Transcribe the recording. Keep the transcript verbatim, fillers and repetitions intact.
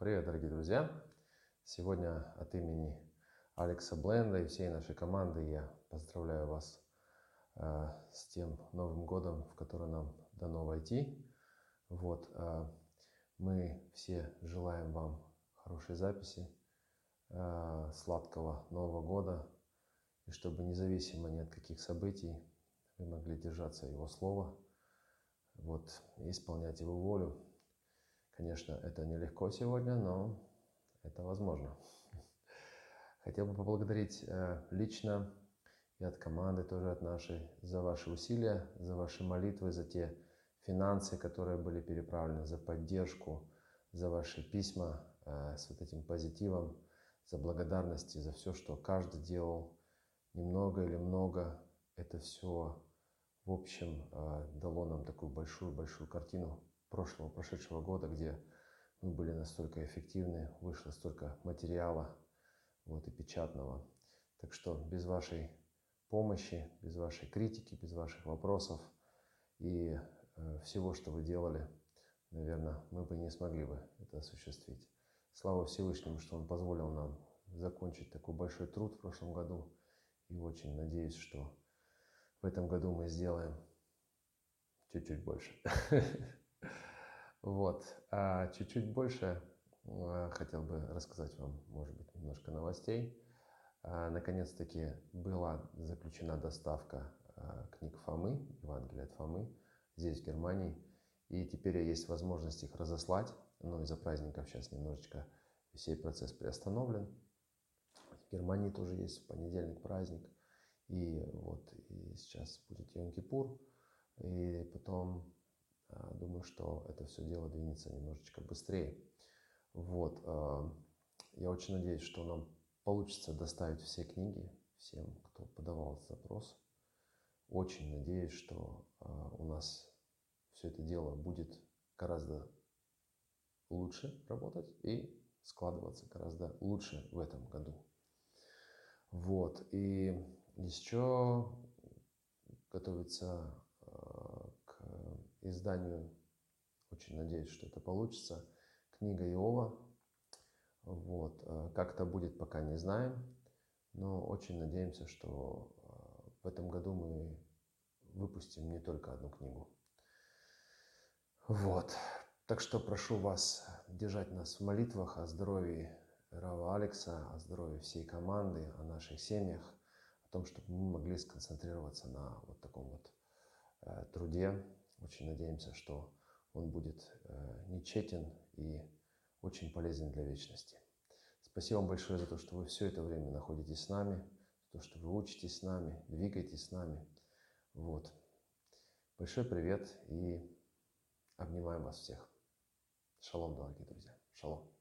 Привет, дорогие друзья! Сегодня от имени Алекса Бленда и всей нашей команды я поздравляю вас э, с тем Новым годом, в который нам дано войти. Вот, э, мы все желаем вам хорошей записи, э, сладкого Нового года, и чтобы независимо ни от каких событий вы могли держаться Его Слова, вот, и исполнять Его волю. Конечно, это нелегко сегодня, но это возможно. Хотел бы поблагодарить э, лично и от команды, тоже от нашей, за ваши усилия, за ваши молитвы, за те финансы, которые были переправлены, за поддержку, за ваши письма э, с вот этим позитивом, за благодарности, за все, что каждый делал, немного или много. Это все, в общем, э, дало нам такую большую-большую картину прошлого, прошедшего года, где мы были настолько эффективны, вышло столько материала, вот, и печатного. Так что без вашей помощи, без вашей критики, без ваших вопросов и э, всего, что вы делали, наверное, мы бы не смогли бы это осуществить. Слава Всевышнему, что Он позволил нам закончить такой большой труд в прошлом году. И очень надеюсь, что в этом году мы сделаем чуть-чуть больше. Вот. А чуть-чуть больше хотел бы рассказать вам, может быть, немножко новостей. Наконец-таки была заключена доставка книг Фомы, Евангелия от Фомы, здесь, в Германии. И теперь есть возможность их разослать. Но из-за праздников сейчас немножечко сей процесс приостановлен. В Германии тоже есть в понедельник праздник. И вот и сейчас будет Йом-Кипур. И потом, думаю, что это все дело двинется немножечко быстрее. Вот. Я очень надеюсь, что нам получится доставить все книги всем, кто подавал запрос. Очень надеюсь, что у нас все это дело будет гораздо лучше работать и складываться гораздо лучше в этом году. Вот. И еще готовится к изданию, очень надеюсь, что это получится, книга Иова. Вот. Как это будет, пока не знаем, но очень надеемся, что в этом году мы выпустим не только одну книгу. Вот. Так что прошу вас держать нас в молитвах о здоровье Рава Алекса, о здоровье всей команды, о наших семьях, о том, чтобы мы могли сконцентрироваться на вот таком вот э, труде. Очень надеемся, что он будет э, нечетен и очень полезен для вечности. Спасибо вам большое за то, что вы все это время находитесь с нами, за то, что вы учитесь с нами, двигаетесь с нами. Вот. Большой привет и обнимаем вас всех. Шалом, дорогие друзья. Шалом.